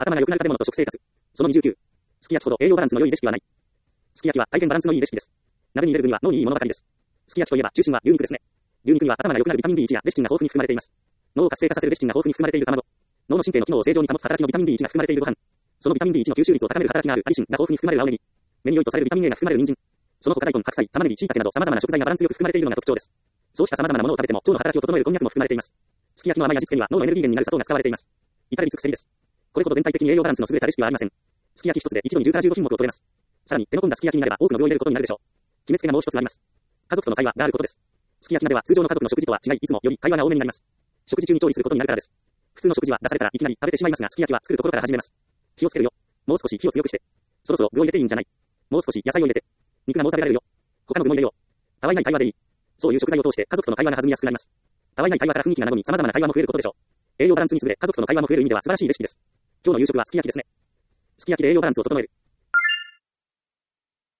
頭が良くなる食べ物と食生活。その29。すき焼きほど栄養バランスの良いレシピはない。すき焼きは大変バランスのいいレシピです。鍋に入れる分には脳にいいものばかりです。すき焼きといえば中心は牛肉ですね。牛肉には頭が良くなるビタミン B1 やレシチンが豊富に含まれています。脳を活性化させるレシチンが豊富に含まれている卵。脳の神経の機能を正常に保つ働きのビタミン B1 が含まれているご飯。そのビタミン B1 の吸収率を高める働きがあるアリシンが豊富に含まれる青ネギ。目に良いとされるビタミン A が含まれる人参。その他大根、白菜、玉ねぎ、椎茸など様々な食材がバランスよく含まれているのが特徴です。そうした様々なものを食べても腸の働きを整えるこんにゃくも含まれています。すき焼きの甘い味付けには脳のエネルギー源になる砂糖が使われています。至れり尽くせりです。これほど全体的に栄養バランスの優れたレシピはありません。すき焼き一つで一度に10から15品目を取れます。さらに手の込んだすき焼きになれば多くの量を入れることになるでしょう。決めつけがもう一つあります。家族との会話があることです。すき焼き鍋は通常の家族の食事とは違い、いつもより会話が多めになります。食事中に調理することになるからです。普通の食事は出されたらいきなり食べてしまいますが、すき焼きは作るところから始めます。火をつけるよ。もう少し火を強くして。そろそろ具を入れていいんじゃない。もう少し野菜を入れて。肉がもう食べられるよ。他の具も入れよう。たわいない会話でいい。そういう食材を通して家族との会話が弾みやすくなります。たわいない会話から雰囲気が和み、様々な会話も増えることでしょう。栄養バランスに優れ、家族との会話も増える意味では素晴らしいレシピです。今日の夕食はすき焼きですね。すき焼きで栄養バランスを整える。